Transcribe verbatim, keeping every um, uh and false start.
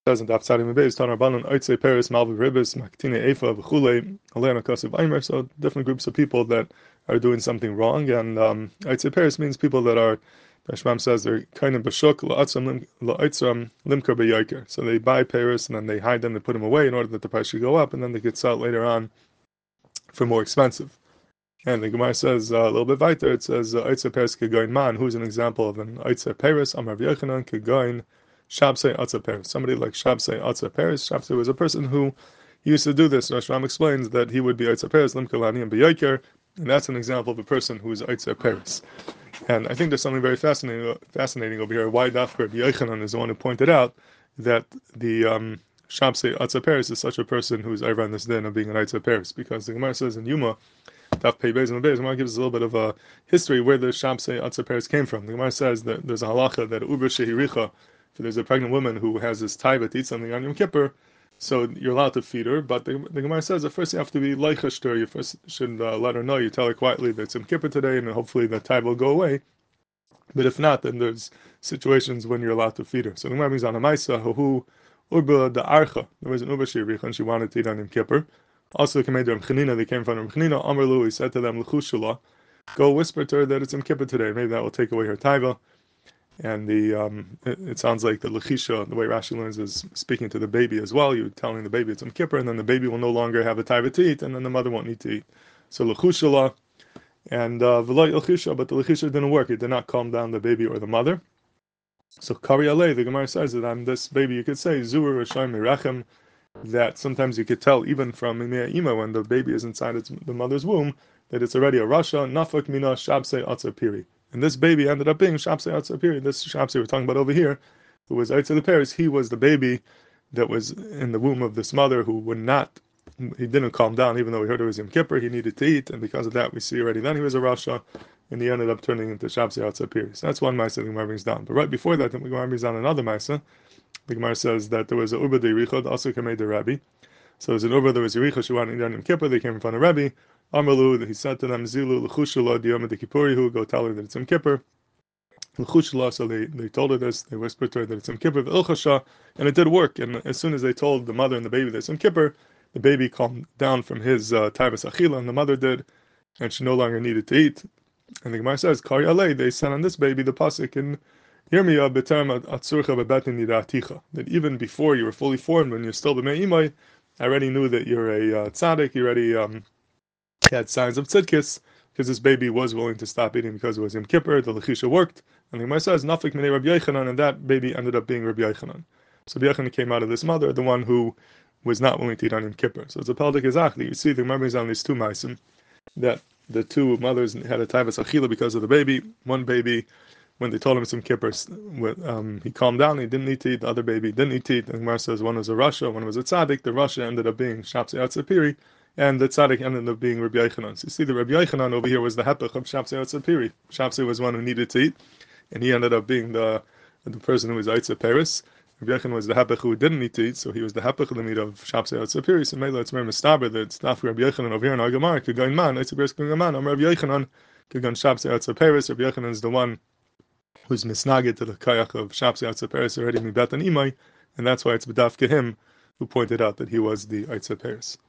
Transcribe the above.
says in Daf Tzadim Beis, Tan Rabbanon, Oitze Peres, Malva Ribis, Maktine Eifa, V'chule, Alena Kasiv Aimer. So different groups of people that are doing something wrong, and um, Oitze Peres means people that are, the Shmam says, they're kind of bashuk la'atzam la'atzam limkar beyaker. So they buy Paris and then they hide them, they put them away in order that the price should go up, and then they get sold later on for more expensive. And the Gemara says uh, a little bit weiter, it says Oitze Peres kegoin man, who's an example of an Oitze Peres, Amar V'yochanan kegoin Shabsei Atza Peres. Somebody like Shabsei Atza Peres. Shabsei was a person who used to do this. Rashbam explains that he would be Oitze Peres, limkar la'ani and beyaker, and that's an example of a person who is Oitze Peres. And I think there's something very fascinating fascinating over here. Why Dafka Rabbi Yochanan is the one who pointed out that the um, Shabsei Atza Peres is such a person who is over on this din of being an Atza Peres, because the Gemara says in Yuma, Daf Pei Beis and Beis, the Gemara gives us a little bit of a history where the Shabsei Atza Peres came from. The Gemara says that there's a halacha that Uber Shehiricha, if there's a pregnant woman who has this taiva to eat something on Yom Kippur, so you're allowed to feed her, but the, the Gemara says that first you have to be leichashter, you first should uh, let her know, you tell her quietly that it's Yom Kippur today, and hopefully the taiva will go away. But if not, then there's situations when you're allowed to feed her. So the Gemara brings on a Maisa, who Urba the Archa, there was an Urba Shirich, and she wanted to eat on Yom Kippur. Also, the Ram Chanina, they came from Ram Chanina, Amrlu, he said to them, L'chushula, go whisper to her that it's Yom Kippur today, maybe that will take away her taiva. And the um, it, it sounds like the lechisha, the way Rashi learns, is speaking to the baby as well. You're telling the baby it's Yom Kippur, and then the baby will no longer have a taiva to eat, and then the mother won't need to eat. So lechushala, and v'lo lechisha, but the lechisha didn't work. It did not calm down the baby or the mother. So kari alei, the Gemara says that on this baby you could say zur rishon mirachem, that sometimes you could tell even from imei ima when the baby is inside its, the mother's womb that it's already a rasha nafak mina shabsei atzer piri. And this baby ended up being Shabsei Atza Piri. This Shabsei we're talking about over here, who was Eitz of the Paris, he was the baby that was in the womb of this mother who would not, he didn't calm down, even though we heard it was Yom Kippur, he needed to eat, and because of that we see already then he was a Rasha, and he ended up turning into Shabsei Atza Piri. So that's one Maisa the Gemara brings down. But right before that, the Gemara brings down another Maisa. The Gemara says that there was a Urba de Yerichot, also Kamei de Rabbi. So there's an Urba, there was Yerichot, she wanted to eat on Yom Kippur, they came in front of Rabbi. Amalu, he said to them, Zilu, L'chushula, Diyom de Kippurihu, go tell her that it's Yom Kippur. L'chushula, so they, they told her this, they whispered to her that it's Yom Kippur, V'ilchasha, and it did work. And as soon as they told the mother and the baby that it's Yom Kippur, the baby calmed down from his uh, taivas achila, and the mother did, and she no longer needed to eat. And the Gemara says, Kari alei, they sent on this baby the pasuk in Yirmiyah, B'terem atzurcha b'betin nidaticha, that even before you were fully formed, when you're still b'mei imai, I already knew that you're a uh, tzaddik, you already um, had signs of tzidkis, because this baby was willing to stop eating because it was Yom Kippur, the lechisha worked, and the Gemara says, Nafik minei Rabbi Yochanan, and that baby ended up being Rabbi Yochanan. So Rabbi Yochanan came out of this mother, the one who was not willing to eat on Yom Kippur. So it's a peldik ezachli. You see the Gemara brings on these two maisim, that the two mothers had a taivas achila because of the baby. One baby, when they told him it's Yom Kippur, um, he calmed down, he didn't eat to eat. The other baby didn't eat to eat. And Gemara says one was a Rasha, one was a tzaddik. The Rasha ended up being Shabsei Atza Piri, and the tzaddik ended up being Rabbi Yochanan. So you see, the Rabbi Yochanan over here was the hepech of Shabsei Atza Piri. Shabsei was one who needed to eat, and he ended up being the the person who was Atza Peres. Rabbi Yochanan was the hepech who didn't need to eat, so he was the hepech of the meat of Shabsei Atza Piri. So maybe it's more mistaber that it's not for Rabbi Yochanan over here in our Gemara. Kegoin man, Atza Peres kegoin man. I'm Rabbi Yochanan, kegoin Shabsei Atza Peres. Rabbi Yochanan is the one who's misnaged to the kayach of Shabsei Atza Peres already mi betan imai, and that's why it's b'dafke him who pointed out that he was the Atza Peres.